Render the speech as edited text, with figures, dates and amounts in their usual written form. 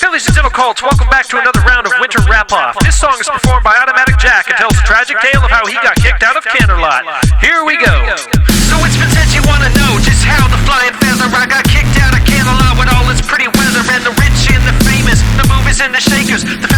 Phillies and Zimmer Colts, welcome back to another round of Winter Wrap-Off. This song is performed by Automatic Jack and tells the tragic tale of how he got kicked out of Canterlot. Here we go. So it's been since you wanna know just how the flying feather I got kicked out of Canterlot with all its pretty weather and the rich and the famous, the movers and the shakers, the